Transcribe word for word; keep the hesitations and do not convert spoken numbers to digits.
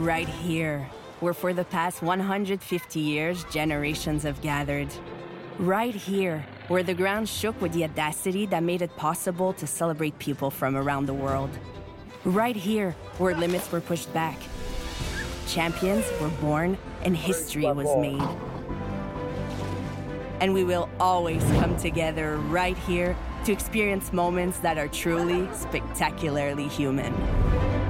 Right here, where for the past one hundred fifty years, generations have gathered. Right here, where the ground shook with the audacity that made it possible to celebrate people from around the world. Right here, where limits were pushed back. Champions were born and history was made. And we will always come together right here to experience moments that are truly spectacularly human.